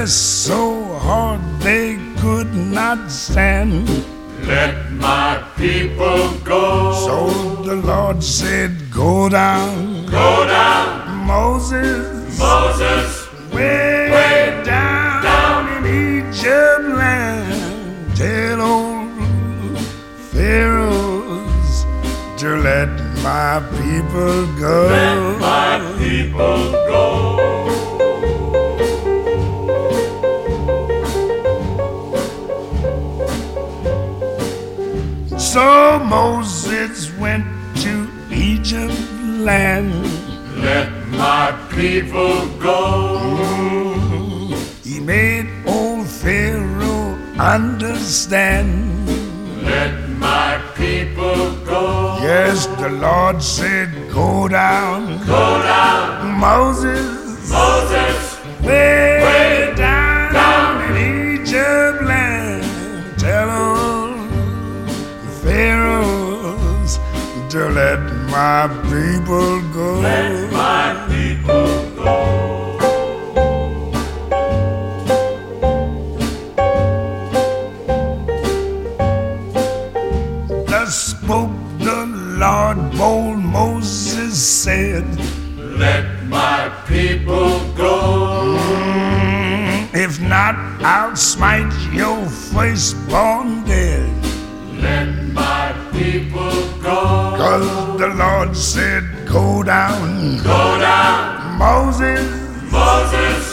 pressed so hard they could not stand. Let my people go. So the Lord said, go down. Go down. Moses, Moses, way down in Egypt land. Tell old Pharaohs to let my people go. let my people go. So Moses went to Egypt land. Let my people go. He made old Pharaoh understand. Let my people go. Yes, the Lord said, go down. Go down. Moses, Moses, way down in Egypt land. Tell old Pharaohs to let my people go. let my people go. Thus spoke the Lord, bold Moses said, Let my people go. if not, I'll smite your firstborn dead. Let my people go. 'Cause the Lord said, go down. Go down. Moses, Moses,